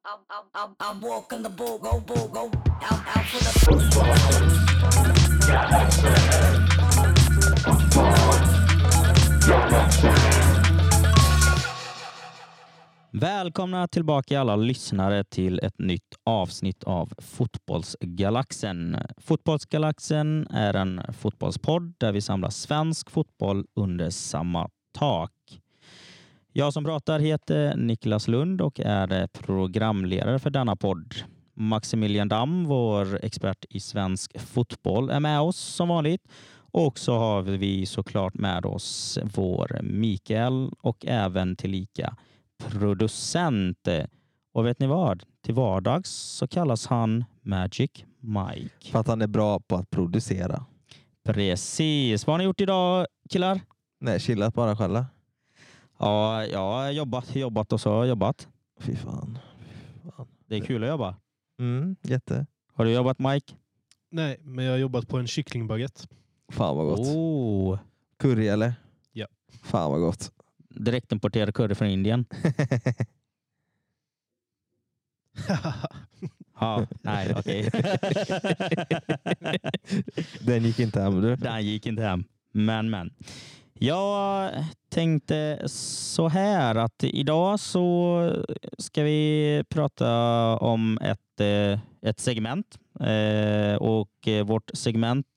I'm walking the bull, go, out for the Välkomna tillbaka alla lyssnare till ett nytt avsnitt av Fotbollsgalaxen. Fotbollsgalaxen är en fotbollspodd där vi samlar svensk fotboll under samma tak. Jag som pratar heter Niklas Lund och är programledare för denna podd. Maximilian Damm, vår expert i svensk fotboll, är med oss som vanligt. Och så har vi såklart med oss vår Mikael och även tillika producent. Och vet ni vad? Till vardags så kallas han Magic Mike. För att han är bra på att producera. Precis. Vad har ni gjort idag, killar? Nej, chillat bara själva. Ja, jag har jobbat och så jobbat. Fy fan. Det är kul att jobba. Jätte. Har du jobbat, Mike? Nej, men jag har jobbat på en kycklingbaguette. Fan vad gott. Oh. Curry eller? Ja. Fan vad gott. Direktimporterad curry från Indien. Ja, nej, okej. Den gick inte hem, du. Den gick inte hem. Men. Jag tänkte så här att idag så ska vi prata om ett segment. Och vårt segment...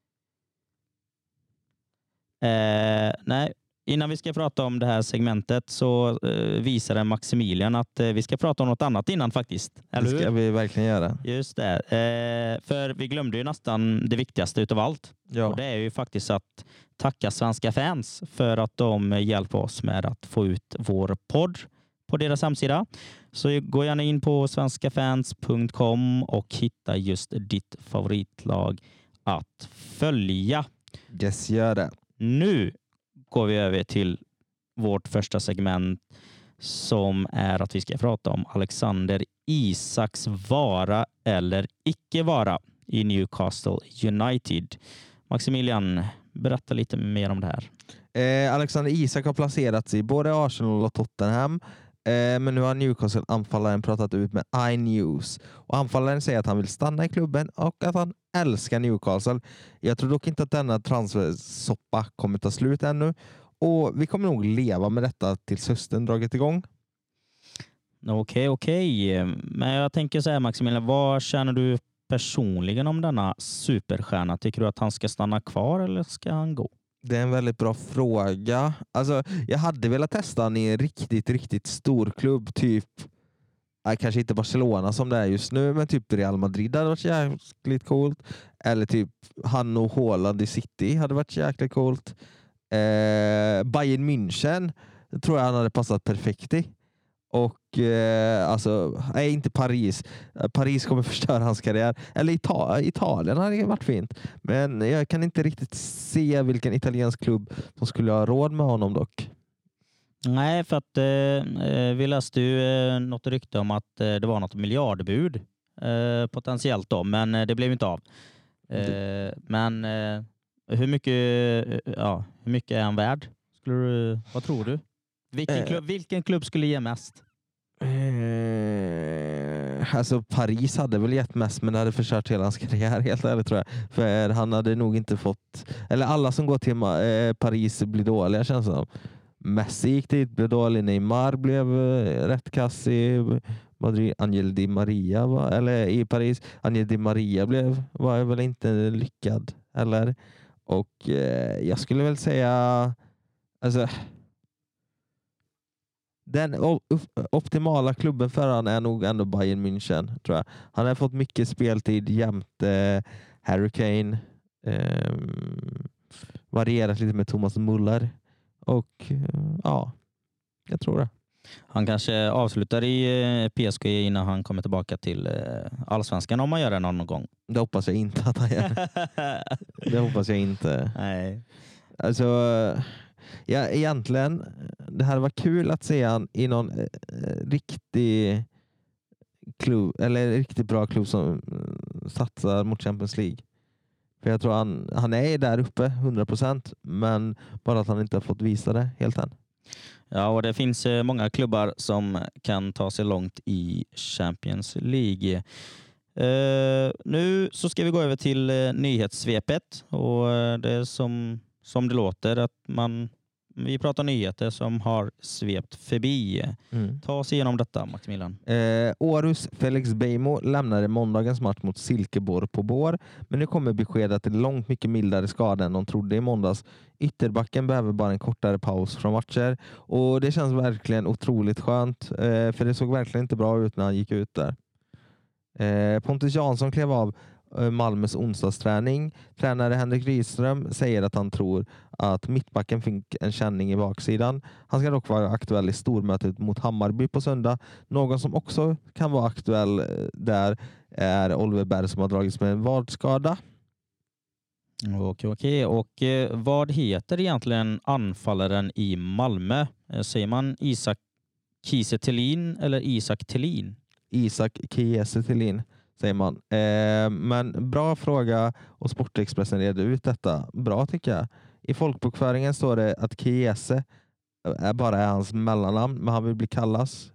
Innan vi ska prata om det här segmentet så visar Maximilian att vi ska prata om något annat innan faktiskt. Eller Det ska vi verkligen göra. Just det. För vi glömde ju nästan det viktigaste utav allt. Ja. Och det är ju faktiskt att tacka svenska fans för att de hjälper oss med att få ut vår podd på deras hemsida. Så gå gärna in på svenskafans.com och hitta just ditt favoritlag att följa. Yes, gör det. Nu går vi över till vårt första segment som är att vi ska prata om Alexander Isaks vara eller icke vara i Newcastle United. Maximilian, berätta lite mer om det här. Alexander Isak har placerats i både Arsenal och Tottenham. Men nu har Newcastle-anfallaren pratat ut med iNews. Och anfallaren säger att han vill stanna i klubben och att han älskar Newcastle. Jag tror dock inte att denna transfersoppa kommer ta slut ännu. Och vi kommer nog leva med detta tills hösten dragit igång. Okej. Men jag tänker så här, Maximilian, vad känner du personligen om denna superstjärna? Tycker du att han ska stanna kvar eller ska han gå? Det är en väldigt bra fråga. Alltså, jag hade velat testa han i en riktigt stor klubb. Typ, kanske inte Barcelona som det är just nu, men typ Real Madrid hade varit jäkligt coolt. Eller typ han och Haaland i City hade varit jäkligt coolt. Bayern München tror jag han hade passat perfekt i. Och inte Paris. Paris kommer förstöra hans karriär. Eller Italien hade varit fint. Men jag kan inte riktigt se vilken italiensk klubb som skulle ha råd med honom dock. Nej, för att vi läste ju något rykte om att det var något miljardbud potentiellt då, men det blev inte av. Men hur mycket är han värd? Vad tror du? Vilken klubb skulle ge mest? Alltså Paris hade väl gett mest, men det hade förstört hela hans karriär helt ärligt tror jag. För han hade nog inte fått... Eller alla som går till Paris blir dåliga känns det som. Messi gick dit, blev dålig. Neymar blev rätt kass i Madrid. Angel Di Maria eller i Paris. Angel Di Maria var väl inte lyckad eller. Och jag skulle väl säga alltså den optimala klubben för han är nog ändå Bayern München tror jag. Han har fått mycket speltid jämte Harry Kane. Varierat lite med Thomas Muller. Och ja, jag tror det. Han kanske avslutar i PSG innan han kommer tillbaka till Allsvenskan om man gör det någon gång. Det hoppas jag inte att han gör. Det hoppas jag inte. Nej. Alltså, ja, egentligen, det hade varit kul att se han i någon riktig klubb, eller riktigt bra klubb som satsar mot Champions League. För jag tror han är där uppe 100%, men bara att han inte har fått visa det helt än. Ja, och det finns många klubbar som kan ta sig långt i Champions League. Nu så ska vi gå över till nyhetssvepet och det är som det låter att vi pratar nyheter som har svept förbi. Ta oss igenom detta, Maximilian. Århus Felix Beijmo lämnade måndagens match mot Silkeborg på Bor, men nu kommer besked att det är långt mycket mildare skada än de trodde i måndags. Ytterbacken behöver bara en kortare paus från matcher och det känns verkligen otroligt skönt, för det såg verkligen inte bra ut när han gick ut där. Pontus Jansson klev av Malmös onsdagsträning. Tränare Henrik Rydström säger att han tror att mittbacken fick en känning i baksidan. Han ska dock vara aktuell i stormötet mot Hammarby på söndag. Någon som också kan vara aktuell där är Oliver Berg som har dragits med en vadskada. Okej. Och vad heter egentligen anfallaren i Malmö? Säger man Isak Kiese Thelin eller Isak Thelin? Isak Kiese Thelin säger man. Men bra fråga och Sportexpressen reder ut detta. Bra tycker jag. I folkbokföringen står det att Kiese bara är hans mellannamn, men han vill bli kallas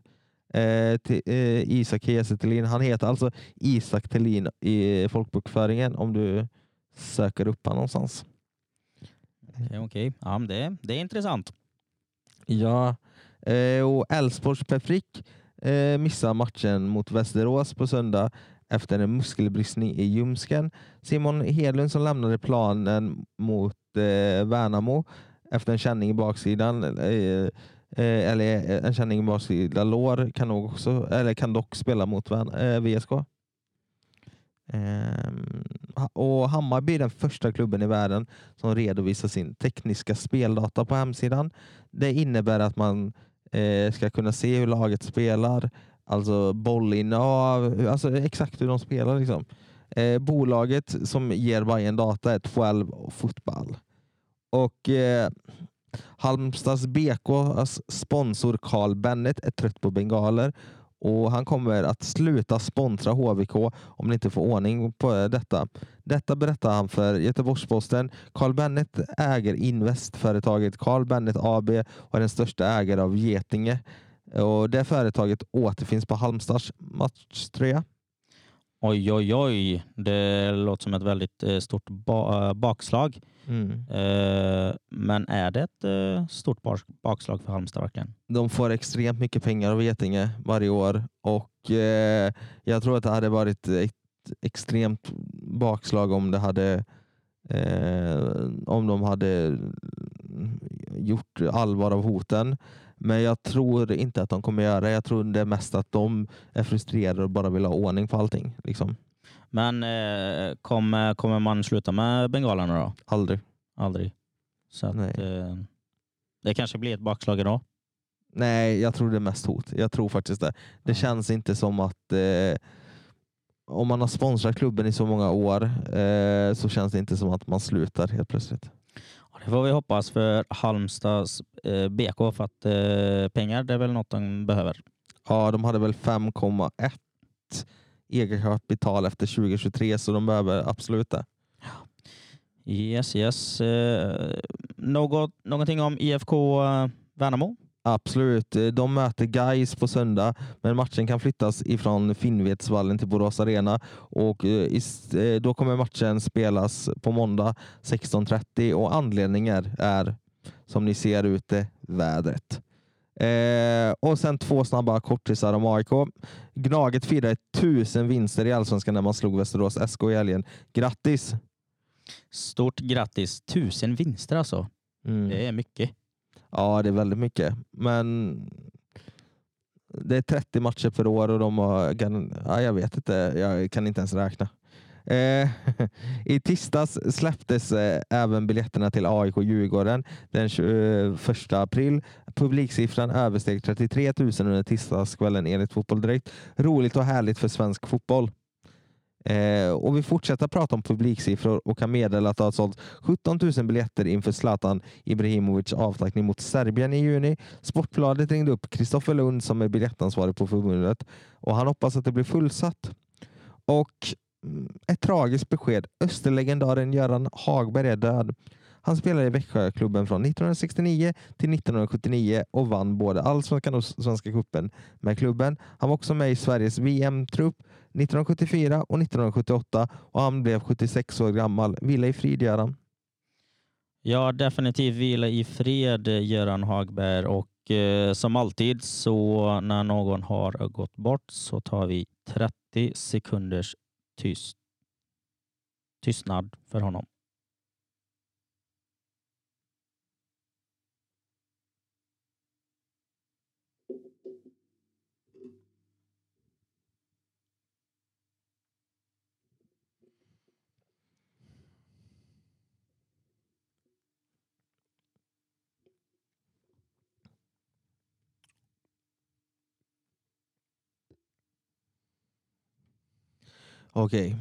Isak Kiese Thelin. Han heter alltså Isak Thelin i folkbokföringen om du söker upp han någonstans. Okej. Ja, det är intressant. Ja, och Elfsborgs Per Frick missar matchen mot Västerås på söndag efter en muskelbristning i ljumsken. Simon Hedlund som lämnade planen mot Värnamo efter en känning i baksidan eller en känning i baksidan lår kan dock spela mot VSK. Och Hammarby är den första klubben i världen som redovisar sin tekniska speldata på hemsidan. Det innebär att man ska kunna se hur laget spelar, alltså bollinnehav, alltså exakt hur de spelar liksom. Bolaget som ger Bayern data är 12 Fotboll. Och Halmstads BK:s sponsor Carl Bennet är trött på bengaler och han kommer att sluta sponsra HVK om det inte får ordning på detta. Detta berättar han för Göteborgs-Posten. Carl Bennet äger investföretaget Carl Bennet AB och är den största ägare av Getinge. Och det företaget återfinns på Halmstads matchtröja. Oj. Det låter som ett väldigt stort bakslag. Men är det ett stort bakslag för Halmstad verkligen? De får extremt mycket pengar av Getinge varje år och jag tror att det hade varit ett extremt bakslag om det hade om de hade gjort allvar av hoten. Men jag tror inte att de kommer göra det. Jag tror det är mest att de är frustrerade och bara vill ha ordning på allting. Liksom. Men kommer man sluta med bengalerna då? Aldrig. Så att, det kanske blir ett bakslag idag? Nej, jag tror det är mest hot. Jag tror faktiskt det. Det känns inte som att om man har sponsrat klubben i så många år så känns det inte som att man slutar helt plötsligt. Det får vi hoppas för Halmstads BK för att pengar det är väl något de behöver. Ja, de hade väl 5,1 eget kapital efter 2023 så de behöver absolut det. Yes. Någonting om IFK Värnamo? Absolut. De möter Gais på söndag, men matchen kan flyttas ifrån Finnvedsvallen till Borås Arena och då kommer matchen spelas på måndag 16:30 och anledningen är som ni ser ute vädret. Och sen 2 snabba kortisar om AIK. Gnaget firade 1000 vinster i Allsvenskan när man slog Västerås SK i helgen. Grattis! Stort grattis. 1000 vinster alltså. Det är mycket. Ja, det är väldigt mycket. Men det är 30 matcher per år och de har... jag vet inte. Jag kan inte ens räkna. I tisdags släpptes även biljetterna till AIK Djurgården den 21 april. Publiksiffran översteg 33 000 under tisdagskvällen enligt Fotboll Direkt. Roligt och härligt för svensk fotboll. Och vi fortsätter prata om publiksiffror och kan meddela att det har sålt 17 000 biljetter inför Zlatan Ibrahimovic avtackning mot Serbien i juni. Sportbladet ringde upp Kristoffer Lund som är biljettansvarig på förbundet och han hoppas att det blir fullsatt. Och ett tragiskt besked. Österlegendaren Göran Hagberg är död. Han spelade i Växjöklubben från 1969 till 1979 och vann både allsvenskan och svenska cupen med klubben. Han var också med i Sveriges VM-trupp 1974 och 1978 och han blev 76 år gammal. Vila i frid, Göran. Ja, definitivt vila i fred, Göran Hagberg. Och som alltid så när någon har gått bort så tar vi 30 sekunders tystnad för honom. Okej.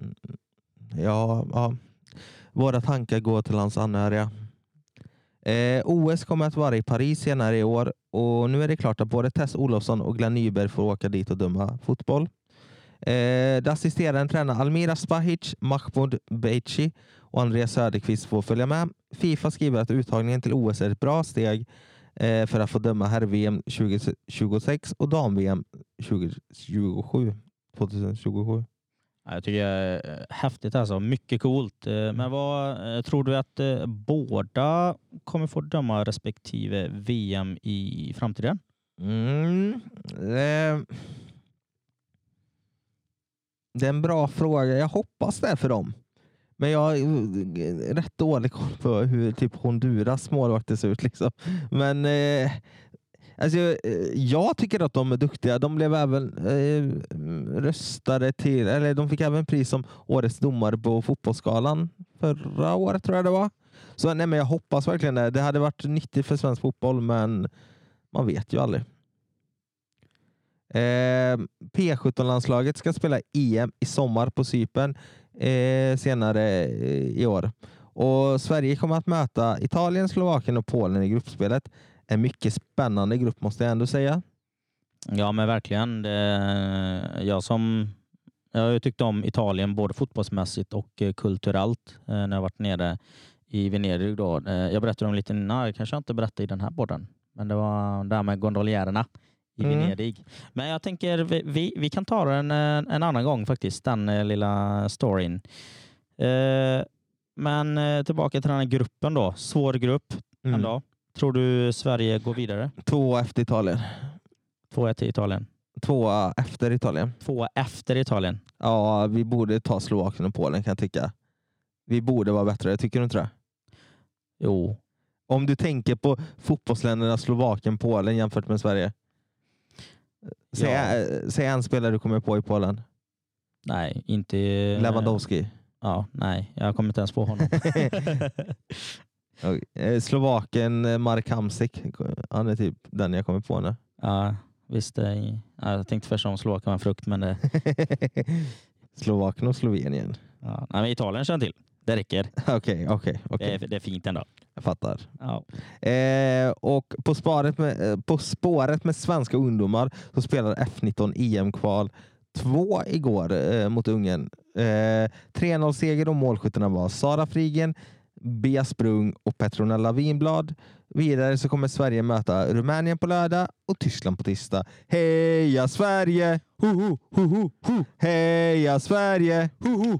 Ja. Våra tankar går till hans anhöriga. OS kommer att vara i Paris senare i år och nu är det klart att både Tess Olofsson och Glenn Nyberg får åka dit och döma fotboll. Det assisterande tränare Almira Spahic, Mahmoud Beici och Andreas Söderqvist får följa med. FIFA skriver att uttagningen till OS är ett bra steg för att få döma herr-VM 2026 och dam-VM 2027. Jag tycker det är häftigt alltså. Mycket coolt. Men vad tror du att båda kommer få döma respektive VM i framtiden? Det är en bra fråga. Jag hoppas det för dem. Men jag är rätt dålig koll på hur typ Honduras målvakter ser ut. Liksom. Men alltså, jag tycker att de är duktiga. De blev även röstade till, eller de fick även pris som årets domare på fotbollsskalan förra året tror jag det var. Så nej, men jag hoppas verkligen det. Det hade varit nyttigt för svensk fotboll, men man vet ju aldrig. P17-landslaget ska spela EM i sommar på Cypern senare i år. Och Sverige kommer att möta Italien, Slovakien och Polen i gruppspelet. En mycket spännande grupp måste jag ändå säga. Ja, men verkligen. Jag har ju tyckt om Italien både fotbollsmässigt och kulturellt när jag varit nere i Venedig då. Jag berättade om lite innan, jag kanske inte berättade i den här podden. Men det var där med gondoljärerna i Venedig. Men jag tänker vi kan ta den en annan gång faktiskt, den lilla storyn. Men tillbaka till den här gruppen då. Svår grupp ändå. Tror du Sverige går vidare? 2 efter Italien. 2-1 till Italien. 2 efter Italien. 2 efter Italien. Ja, vi borde ta Slovakien och Polen kan jag tycka. Vi borde vara bättre, tycker du inte det? Jo. Om du tänker på fotbollsländerna Slovakien, Polen jämfört med Sverige. Säg en spelare du kommer på i Polen. Nej, inte... Lewandowski. Ja, nej. Jag kommer inte ens på honom. Slovaken Mark Hamsik. Han är typ den jag kommer på nu. Ja, visst. Jag tänkte först om Slovakien var en frukt, men det... Slovaken och Slovenien. Ja, nej, men Italien känner till. Det räcker. Okej. Det är fint ändå. Jag fattar. Ja. Och på spåret med svenska ungdomar så spelar F19 EM-kval 2 igår mot Ungern. 3-0-seger och målskyttarna var Sara Frigen, Bea Sprung och Petronella Winblad. Vidare så kommer Sverige möta Rumänien på lördag och Tyskland på tisdag. Heja Sverige! Heja Sverige!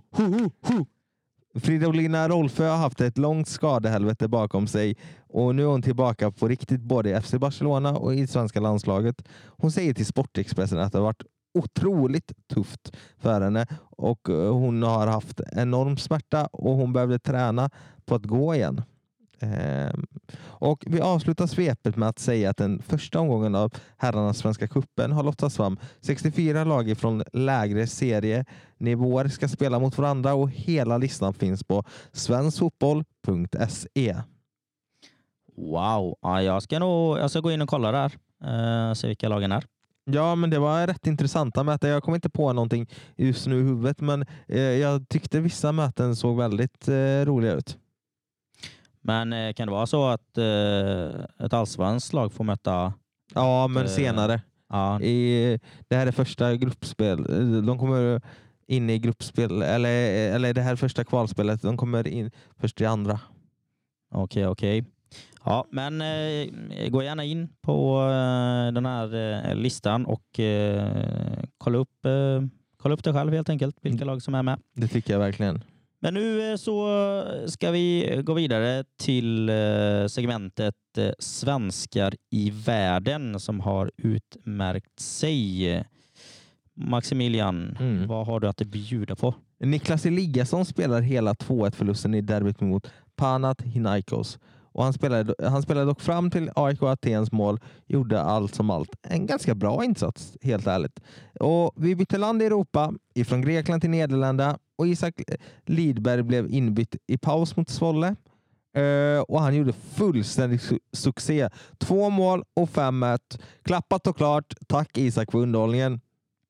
Fridolina Rolfö har haft ett långt skadehelvete bakom sig och nu är hon tillbaka på riktigt både i FC Barcelona och i svenska landslaget. Hon säger till Sportexpressen att det har varit otroligt tufft för henne och hon har haft enorm smärta och hon behövde träna på att gå igen. Och vi avslutar svepet med att säga att den första omgången av herrarnas svenska cupen har lottats fram. 64 lag från lägre serienivåer ska spela mot varandra och hela listan finns på svenskfotboll.se. Wow, ja, jag ska gå in och kolla där. Se vilka lagen är. Ja, men det var rätt intressanta möten. Jag kommer inte på någonting just nu i huvudet, men jag tyckte vissa möten såg väldigt roliga ut. Men kan det vara så att ett allsvenskt lag får möta... Ja, men senare. Ja. Det här är första gruppspel. De kommer in i gruppspel. Eller det här första kvalspelet. De kommer in först i andra. Okej. Ja, men gå gärna in på den här listan och kolla upp det själv helt enkelt, vilka lag som är med. Det tycker jag verkligen. Men nu så ska vi gå vidare till segmentet svenskar i världen som har utmärkt sig. Maximilian, vad har du att bjuda på? Niklas Eliasson spelar hela 2-1-förlusten i derbyt mot Panathinaikos. Och han spelade dock fram till AIK Atens mål, gjorde allt som allt. En ganska bra insats, helt ärligt. Och vi bytte land i Europa, ifrån Grekland till Nederländerna, och Isak Lidberg blev inbytt i paus mot Svolle. Och han gjorde fullständig succé. 2 mål och 5-1. Klappat och klart. Tack Isak för underhållningen.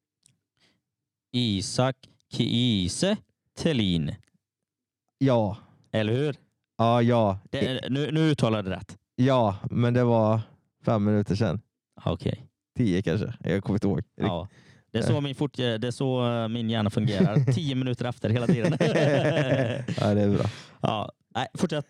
Isak Kiese Thelin. Ja. Eller hur? Ja. Nu uttalade det rätt. Ja, men det var 5 minuter sedan. Okej. 10 kanske. Jag kommer inte ihåg. Ja. Det är så min hjärna fungerar. 10 minuter efter hela tiden. Ja, det är bra. Ja. Nej, fortsätt.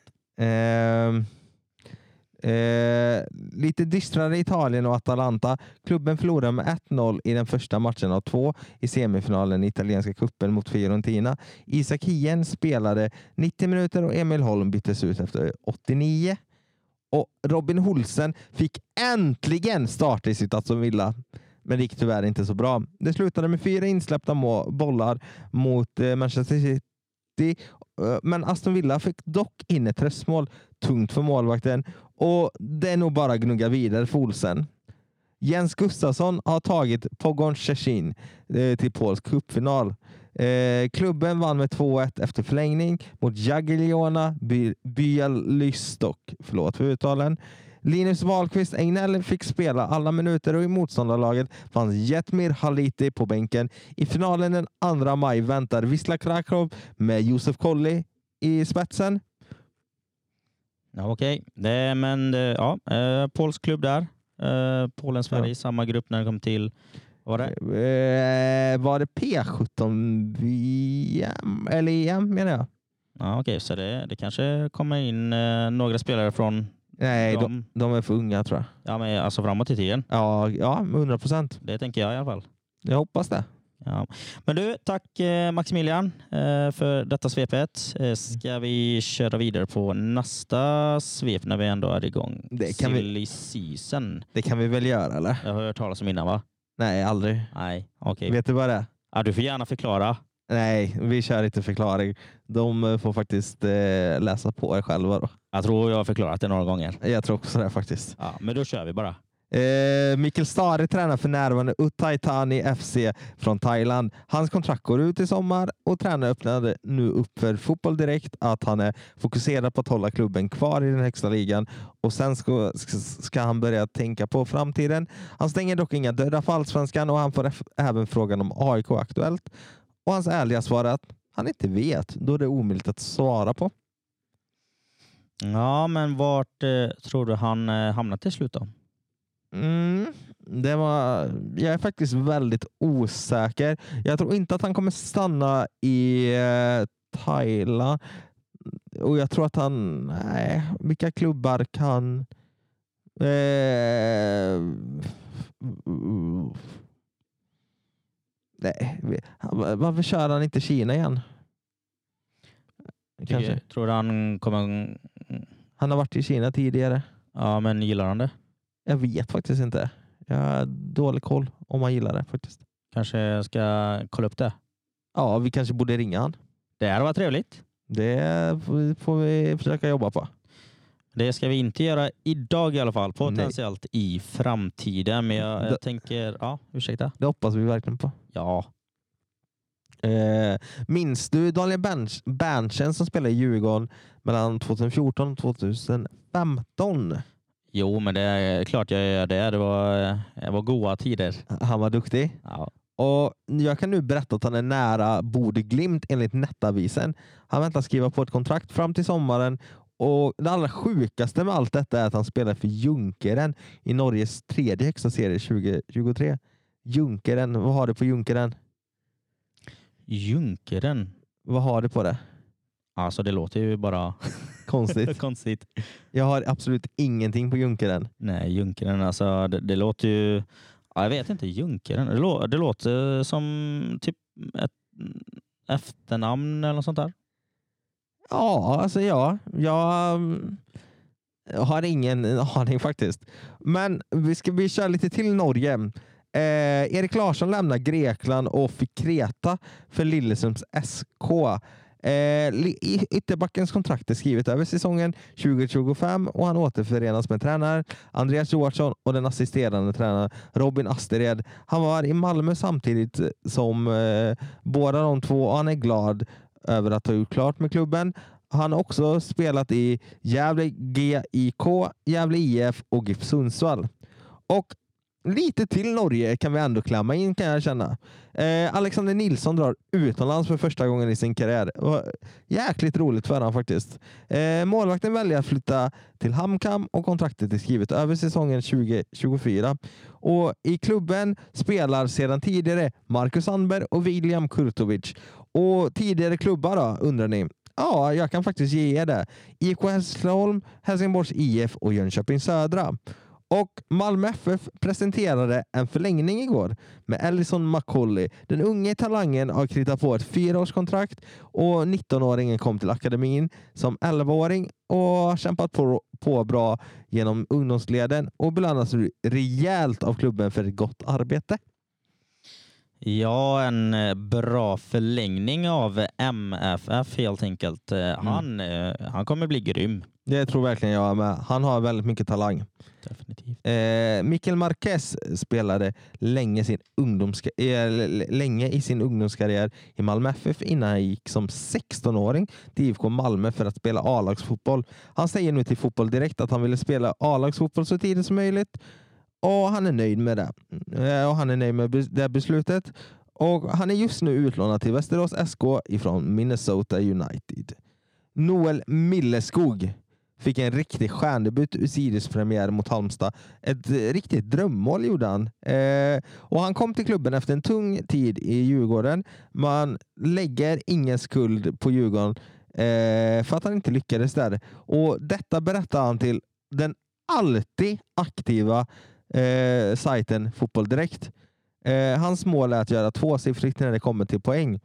Lite dystrare Italien och Atalanta. Klubben förlorade med 1-0 i den första matchen av 2 i semifinalen i italienska kuppen mot Fiorentina. Isak Hien spelade 90 minuter och Emil Holm byttes ut efter 89. Och Robin Olsen fick äntligen starta i sitt Aston Villa. Men det gick tyvärr inte så bra. Det slutade med 4 insläppta bollar mot Manchester City. Men Aston Villa fick dock in ett tröstmål, tungt för målvakten, och det är nog bara gnugga vidare för Olsen. Jens Gustafsson har tagit Pogon Szczecin till polsk cupfinal. Klubben vann med 2-1 efter förlängning mot Jagiellona Bialystok. Förlåt för uttalen. Linus Wahlqvist Egnell fick spela alla minuter och i motståndarlaget fanns Jetmir Haliti på bänken. I finalen den 2 maj väntar Wisla Krakow med Josef Kolli i spetsen. Ja, okej. Polsk klubb där. Polen-Sverige i samma grupp när det kom till. Var det P17 VM eller EM menar jag? Ja, okej. Så det kanske kommer in några spelare från. Nej, de är för unga tror jag. Ja, men alltså framåt i tiden. Ja, 100%. Det tänker jag i alla fall. Jag hoppas det. Ja. Men du, tack Maximilian för detta svepet. Ska vi köra vidare på nästa svep när vi ändå är igång? Silly season. Det kan vi väl göra, eller? Jag har hört talas om innan, va? Nej, aldrig. Nej, okej. Vet du vad det är? Ja, du får gärna förklara. Nej, vi kör inte förklaring. De får faktiskt läsa på er själva då. Jag tror jag har förklarat det några gånger. Jag tror också det faktiskt. Ja, men då kör vi bara. Mikael Stare tränar för närvarande Uthai Thani FC från Thailand. Hans kontrakt går ut i sommar och tränaren öppnade nu upp för Fotboll Direkt att han är fokuserad på att hålla klubben kvar i den högsta ligan, och sen ska han börja tänka på framtiden. Han stänger dock inga dörrar för Allsvenskan och han får även frågan om AIK aktuellt. Och hans ärliga svar är att han inte vet, då är det omöjligt att svara på. Ja, men vart tror du han hamnar till slut då? Jag är faktiskt väldigt osäker. Jag tror inte att han kommer stanna i Thailand. Och jag tror att vilka klubbar kan varför kör han inte Kina igen? Kanske. Tror du han kommer... Han har varit i Kina tidigare. Ja, men gillar han det? Jag vet faktiskt inte. Jag har dålig koll om han gillar det faktiskt. Kanske ska kolla upp det. Ja, vi kanske borde ringa han. Det här var trevligt. Det får vi försöka jobba på. Det ska vi inte göra idag i alla fall. Potentiellt i framtiden. Men jag tänker... Ja, ursäkta. Det hoppas vi verkligen på. Ja. Minns du Daniel Berntsen som spelade i Djurgården mellan 2014 och 2015? Jo, men det är klart jag gör det. Det var goda tider. Han var duktig. Ja. Och jag kan nu berätta att han är nära Bodø/Glimt enligt Nettavisen. Han väntar skriva på ett kontrakt fram till sommaren. Och det allra sjukaste med allt detta är att han spelar för Junkeren i Norges 3:e högsta serie 2023. Junkeren, vad har du på Junkeren? Junkeren? Vad har du på det? Alltså det låter ju bara Konstigt. konstigt. Jag har absolut ingenting på Junkeren. Nej, Junkeren, alltså det låter ju... Ja, jag vet inte, Junkeren. Det låter som typ ett efternamn eller något sånt där. Ja, alltså ja. Jag har ingen aning faktiskt. Men vi kör lite till Norge. Erik Larsson lämnar Grekland och fick Kreta för Lillestrøms SK. Ytterbackens kontrakt är skrivet över säsongen 2025 och han återförenas med tränare Andreas Johansson och den assisterande tränaren Robin Astered. Han var i Malmö samtidigt som båda de två och han är glad över att ha gjort klart med klubben. Han har också spelat i Gävle GIK, Gävle IF och GIF Sundsvall. Och lite till Norge kan vi ändå klämma in, kan jag känna. Alexander Nilsson drar utomlands för första gången i sin karriär. Jäkligt roligt för han faktiskt. Målvakten väljer att flytta till HamKam och kontraktet är skrivet över säsongen 2024. Och i klubben spelar sedan tidigare Marcus Sandberg och William Kurtovic. Och tidigare klubbar då, undrar ni? Ja, jag kan faktiskt ge er det. IK Hässleholm, Helsingborgs IF och Jönköping Södra. Och Malmö FF presenterade en förlängning igår med Ellison McCauley. Den unge talangen har kritat på ett 4-årskontrakt och 19-åringen kom till akademin som 11-åring och har kämpat på bra genom ungdomsleden och belönas rejält av klubben för ett gott arbete. Ja, en bra förlängning av MFF helt enkelt. Han kommer bli grym. Det tror verkligen jag med. Han har väldigt mycket talang. Definitivt. Mikel Marquez spelade länge i sin ungdomskarriär i Malmö FF innan han gick som 16-åring till IFK Malmö för att spela A-lagsfotboll. Han säger nu till Fotboll Direkt att han ville spela A-lagsfotboll så tidigt som möjligt. Och han är nöjd med det. Och han är nöjd med det beslutet. Och han är just nu utlånad till Västerås SK ifrån Minnesota United. Noel Milleskog fick en riktig stjärndebut i Sirius-premiär mot Halmstad. Ett riktigt drömmål gjorde han. Och han kom till klubben efter en tung tid i Djurgården. Man lägger ingen skuld på Djurgården för att han inte lyckades där. Och detta berättar han till den alltid aktiva sajten Fotboll Direkt. Hans mål är att göra tvåsiffrigt när det kommer till poäng.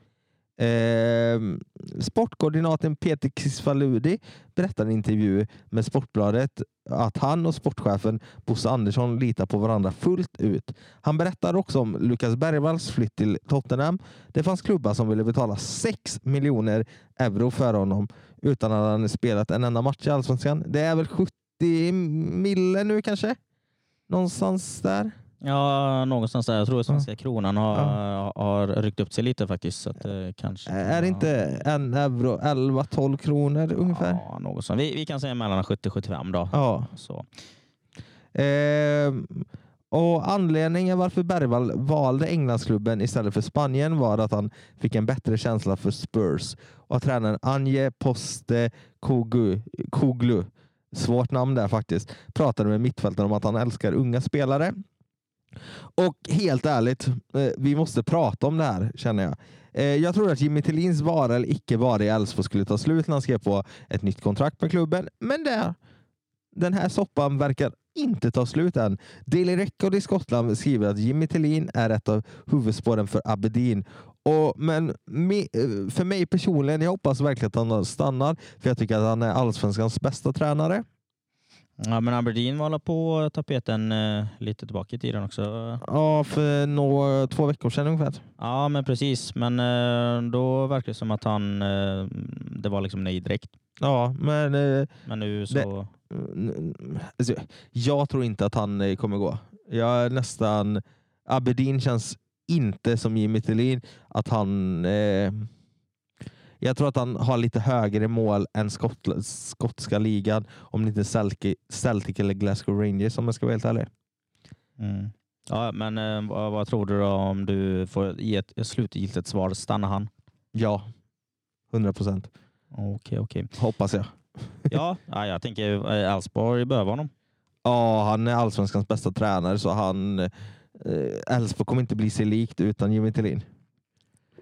Sportkoordinaten Peter Kisfaludi berättade i en intervju med Sportbladet att han och sportchefen Bosse Andersson litar på varandra fullt ut. Han berättar också om Lukas Bergvalls flytt till Tottenham. Det fanns klubbar som ville betala 6 miljoner euro för honom utan att han spelat en enda match i Allsvenskan. Det är väl 70 mille nu kanske? Någonstans där. Ja, någonstans där. Jag tror att svenska kronan har ryckt upp sig lite faktiskt. Så att, kanske, är det inte en euro 11-12 kronor ungefär? Ja, något sånt. Vi kan säga mellan 70-75 då. Ja. Så. Och anledningen varför Bergvall valde Englandsklubben istället för Spanien var att han fick en bättre känsla för Spurs. Och tränaren Anje Postecoglou, svårt namn där faktiskt, pratade med mittfältaren om att han älskar unga spelare. Och helt ärligt, vi måste prata om det här, känner jag. Jag tror att Jimmy Tillins vara eller icke vara i Elfsborg skulle ta slut när han skrev på ett nytt kontrakt med klubben. Men den här soppan verkar inte ta slut än. Daily Record i Skottland skriver att Jimmy Tillin är ett av huvudspåren för Aberdeen. Men för mig personligen, jag hoppas verkligen att han stannar, för jag tycker att han är allsvenskans bästa tränare. Ja, men Aberdeen var på tapeten lite tillbaka i tiden också. Ja, för 2 veckor sedan ungefär. Ja, men precis. Men då verkar det som att det var liksom nej direkt. Ja, men nu så... Alltså, jag tror inte att han kommer gå. Jag är nästan... Aberdeen känns inte som Jimmy Tillin. Att han... Jag tror att han har lite högre mål än skotska ligan, om det inte är Celtic eller Glasgow Rangers, om jag ska vara helt ärlig. Mm. Ja, men vad tror du då, om du får ge ett slutgiltigt svar? Stannar han? Ja, 100%. Okej. Hoppas jag. Ja, jag tänker Elfsborg behöver honom. Ja, han är allsvenskans bästa tränare, så Elfsborg kommer inte bli sig likt utan Jimmy Tillin.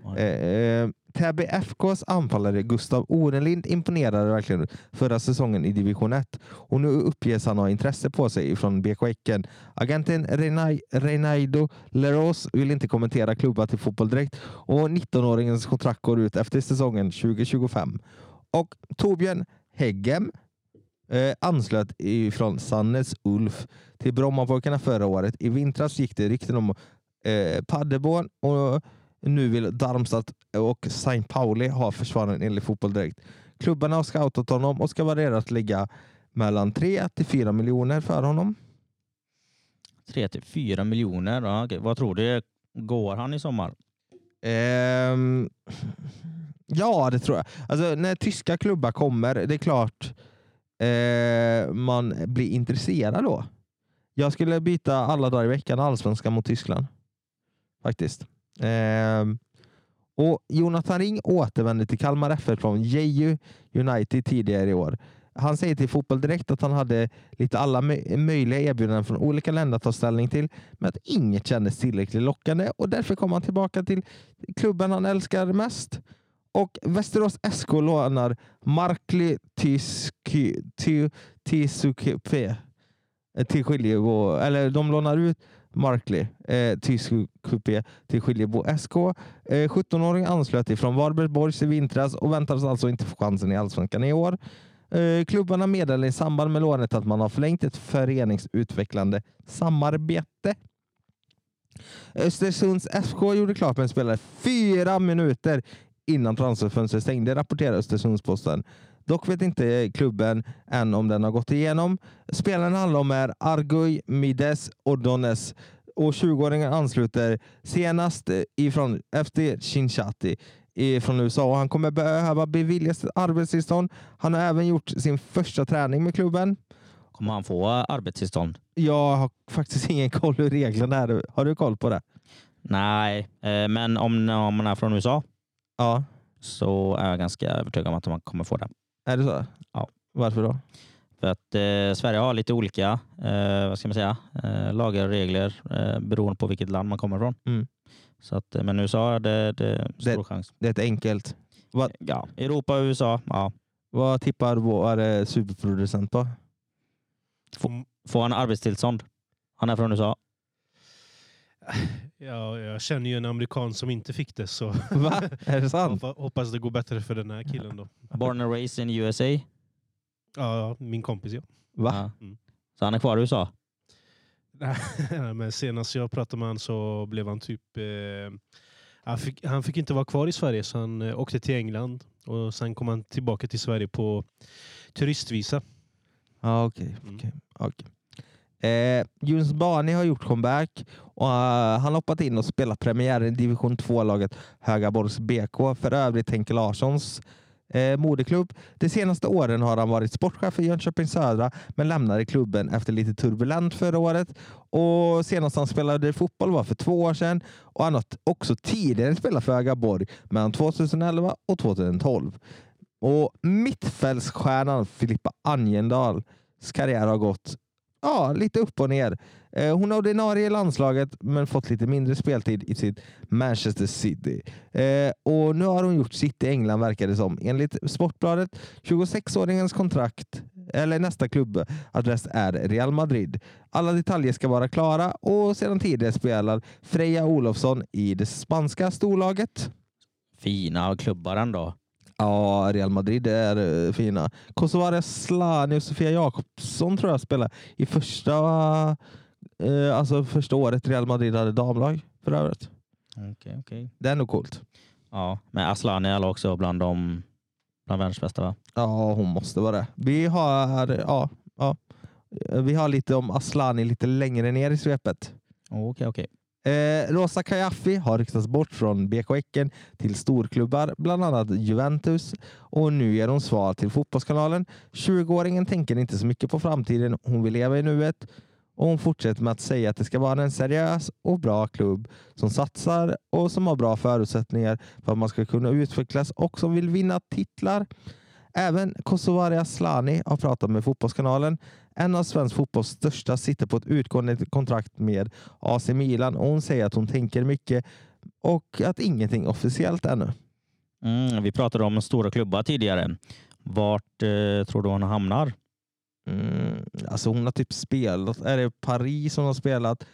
Täby FKs anfallare Gustav Orenlind imponerade verkligen förra säsongen i division 1 och nu uppges han ha intresse på sig från BK Häcken. Agenten Reinaldo Leros vill inte kommentera klubbar till Fotboll Direkt och 19-åringens kontrakt går ut efter säsongen 2025. Och Torbjörn Häggem anslöt från Sannes Ulf till Brommapojkarna förra året. I vintras gick det rykten om Paderborn och nu vill Darmstadt och St. Pauli ha försvararen enligt Fotboll Direkt. Klubbarna har scoutat honom och ska vara redo att lägga mellan 3 till 4 miljoner för honom. 3 till 4 miljoner. Ja, okej. Vad tror du? Går han i sommar? Ja, det tror jag. Alltså, när tyska klubbar kommer, det är klart man blir intresserad då. Jag skulle byta alla dagar i veckan allsvenskan mot Tyskland. Faktiskt. Och Jonathan Ring återvände till Kalmar FF från Jeju United tidigare i år. Han säger till Fotboll Direkt att han hade lite alla möjliga erbjudanden från olika länder att ta ställning till, men att inget kändes tillräckligt lockande och därför kom han tillbaka till klubben han älskar mest. Och Västerås SK lånar Markli Tisukupe till Skiljebo, eller de lånar ut Markli Tisukupe till Skiljebo SK. 17-åring anslöt ifrån Varbergsborgs i vintras och väntades alltså inte få chansen i allsvenskan i år. Klubbarna meddelade i samband med lånet att man har förlängt ett föreningsutvecklande samarbete. Östersunds FK gjorde klart med en spelare 4 minuter innan transferfönstret stängde, rapporterar Östersundsposten. Dock vet inte klubben än om den har gått igenom. Spelaren handlar om är Arguy Mides Ordones och 20-åringen ansluter senast ifrån efter Cincinnati från USA och han kommer behöva beviljas ett arbetstillstånd. Han har även gjort sin första träning med klubben. Kommer han få arbetstillstånd? Jag har faktiskt ingen koll hur reglerna är. Har du koll på det? Nej, men om man är från USA Ja. så är jag ganska övertygad om att man kommer få det. Är det så? Ja. Varför då? För att Sverige har lite olika vad ska man säga, lagar och regler beroende på vilket land man kommer från. Mm. Så att, men USA är det stor chans. Det är ett enkelt. Ja, Europa och USA, ja. Vad tippar vår superproducent på? Får han arbetstillstånd? Han är från USA. Ja, jag känner ju en amerikan som inte fick det, så Va? Är det sant? hoppas det går bättre för den här killen då. Born and raised in USA. Ja, min kompis, ja. Va? Ja. Så han är kvar i USA? Men senast jag pratade med han så blev han typ... han fick inte vara kvar i Sverige, så han åkte till England. Och sen kom han tillbaka till Sverige på turistvisa. Ja, okej. Jons Bani har gjort comeback och han har hoppat in och spelat premiären i division 2-laget Högaborgs BK, för övrigt Henke Larssons moderklubb. De senaste åren har han varit sportchef i Jönköping Södra men lämnade klubben efter lite turbulent förra året, och senast han spelade fotboll var för 2 år sedan, och han har också tidigare spelat för Högaborg mellan 2011 och 2012. Och mittfältsstjärnan Filippa Angendals karriär har gått lite upp och ner. Hon är ordinarie i landslaget men fått lite mindre speltid i sitt Manchester City. Och nu har hon gjort sitt i England, verkar det som. Enligt Sportbladet 26-åringens kontrakt eller nästa klubbadress är Real Madrid. Alla detaljer ska vara klara, och sedan tidigare spelar Freja Olofsson i det spanska storlaget. Fina klubbar ändå. Ja, Real Madrid är fina. Kosovare Slani och Sofia Jakobsson tror jag spelar i första året Real Madrid hade damlag för övrigt. Okej. Det är nog coolt. Ja, men Asllani är också bland världens bästa, va? Ja, hon måste vara det. Vi har lite om Asllani lite längre ner i svepet. Okej. Rosa Kajafi har ryktats bort från BK Häcken till storklubbar, bland annat Juventus, och nu ger hon svar till Fotbollskanalen. 20-åringen tänker inte så mycket på framtiden, hon vill leva i nuet, och hon fortsätter med att säga att det ska vara en seriös och bra klubb som satsar och som har bra förutsättningar för att man ska kunna utvecklas och som vill vinna titlar. Även Kosovare Asllani har pratat med Fotbollskanalen. En av svensk fotbolls största sitter på ett utgående kontrakt med AC Milan, och hon säger att hon tänker mycket och att ingenting officiellt ännu. Vi pratade om stora klubbar tidigare. Vart tror du hon hamnar? Alltså hon har typ spelat, är det Paris hon har spelat,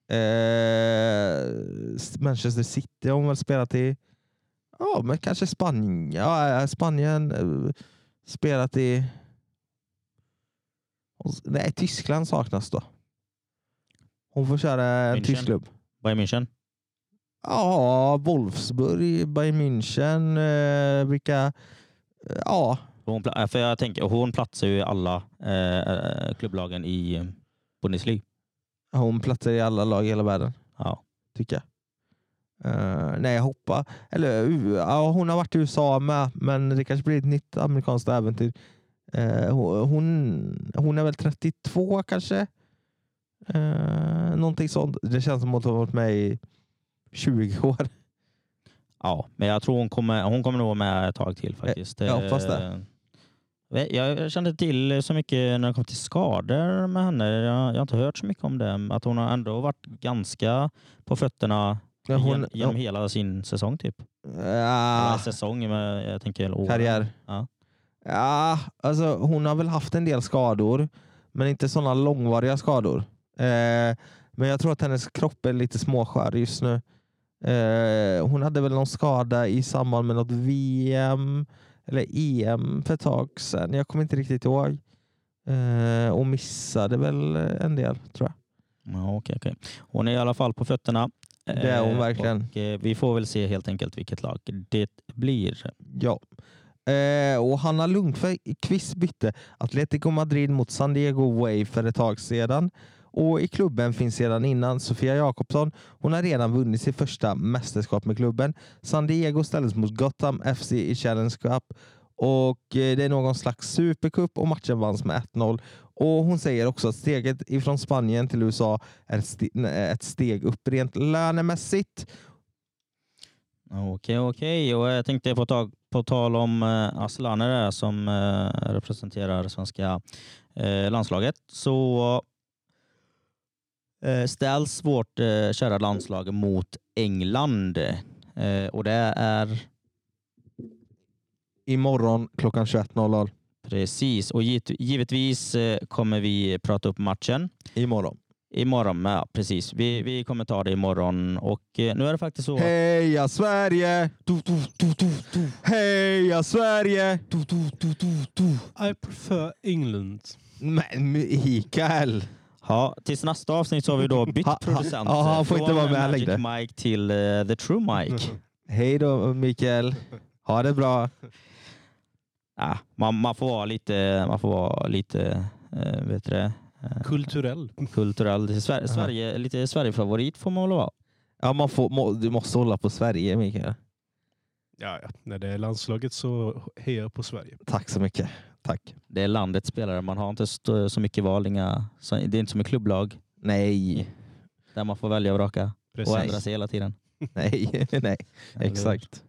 Manchester City har hon väl spelat i, ja men kanske Spanien, Spanien spelat i, nej Tyskland saknas då. Hon får köra en tysk klubb. Bayern München? Ja, Wolfsburg, Bayern München, vilka, ja. För jag tänker, hon platsar ju i alla klubblagen i Bundesliga. Hon platsar i alla lag i hela världen. Ja. Tycker jag. Nej, jag hoppas. Eller, hon har varit i USA med, men det kanske blir ett nytt amerikanskt äventyr. Hon är väl 32 kanske. Någonting sånt. Det känns som att hon har varit med i 20 år. Ja, men jag tror hon kommer nog med ett tag till faktiskt. Jag hoppas det. Jag kände till så mycket när det kom till skador med henne. Jag har inte hört så mycket om det. Att hon har ändå varit ganska på fötterna genom hela sin säsong typ. Eller säsong, men jag tänker år. Karriär. Ja, alltså hon har väl haft en del skador, men inte sådana långvariga skador. Men jag tror att hennes kropp är lite småskör just nu. Hon hade väl någon skada i samband med något VM eller EM för ett tag sedan. Jag kommer inte riktigt ihåg. Och missade väl en del, tror jag. Ja, okej. Hon är i alla fall på fötterna. Det är hon verkligen. Och vi får väl se helt enkelt vilket lag det blir. Ja. Och Hanna Lundqvist bytte Atletico Madrid mot San Diego Wave för ett tag sedan. Och i klubben finns sedan innan Sofia Jakobsson. Hon har redan vunnit sitt första mästerskap med klubben. San Diego ställdes mot Gotham FC i Challenge Cup. Och det är någon slags supercup och matchen vanns med 1-0. Och hon säger också att steget ifrån Spanien till USA är ett steg upp rent lönemässigt. Okej. Och jag tänkte på tal om Asllani där som representerar svenska landslaget, så ställs vårt kära landslag mot England. Och det är imorgon klockan 21.00. Precis, och givetvis kommer vi prata upp matchen. Imorgon, ja precis. Vi kommer ta det imorgon. Och nu är det faktiskt så. Heja Sverige! Heja Sverige! I prefer England. Men Mikael! Ja, tills nästa avsnitt så har vi då bytt producent. Han får inte vara med Magic längre. Mike till The True Mike. Hej då Mikael. Ha det bra. Ja, man får vara lite vet du det? Kulturell. Sverige, lite Sverige-favorit får man väl vara. Ja, du måste hålla på Sverige, Mikael. Ja. När det är landslaget så hejar på Sverige. Tack så mycket. Tack. Det är landets spelare. Man har inte så mycket val. Det är inte som ett klubblag. Nej. Där man får välja och vraka. Precis. Och ändra sig hela tiden. Nej. Exakt.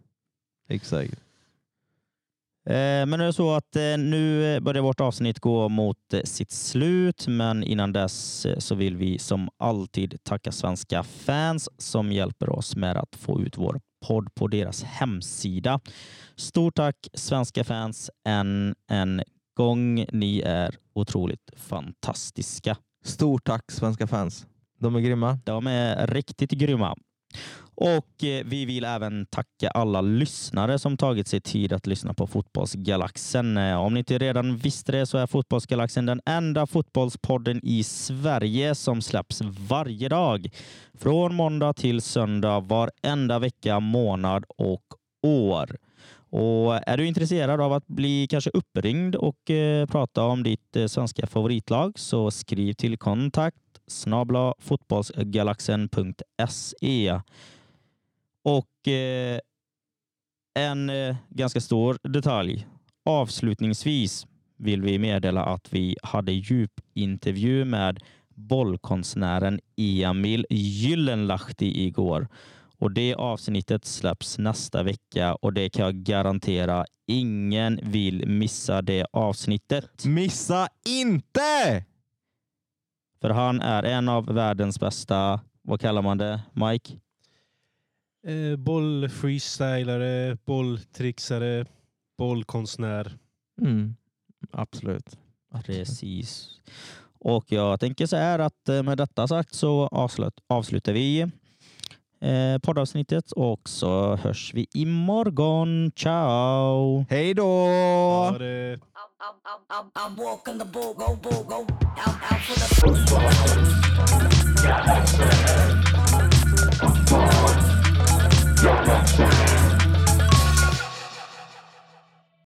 Men det är så att nu börjar vårt avsnitt gå mot sitt slut, men innan dess så vill vi som alltid tacka svenska fans som hjälper oss med att få ut vår podd på deras hemsida. Stort tack svenska fans en gång. Ni är otroligt fantastiska. Stort tack svenska fans. De är grymma. De är riktigt grymma. Och vi vill även tacka alla lyssnare som tagit sig tid att lyssna på Fotbollsgalaxen. Om ni inte redan visste det så är Fotbollsgalaxen den enda fotbollspodden i Sverige som släpps varje dag. Från måndag till söndag, varenda vecka, månad och år. Och är du intresserad av att bli kanske uppringd och prata om ditt svenska favoritlag, så skriv till kontakt@fotbollsgalaxen.se. Och en ganska stor detalj. Avslutningsvis vill vi meddela att vi hade djupintervju med bollkonstnären Emil Gyllenlahti igår. Och det avsnittet släpps nästa vecka och det kan jag garantera. Ingen vill missa det avsnittet. Missa inte! För han är en av världens bästa, vad kallar man det, Mike? Boll-freestylare, bolltrixare, bollkonstnär. Absolut. Precis. Och jag tänker så här att med detta sagt så avslutar vi poddavsnittet och så hörs vi imorgon. Ciao! Hej då! Ha det. I'm walking the bull, go, out for the